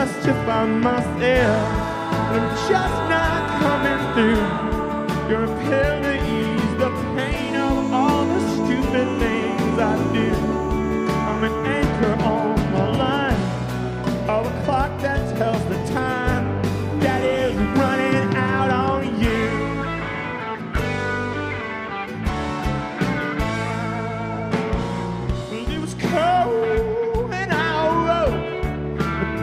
justify myself. I'm just not coming through. You're a pill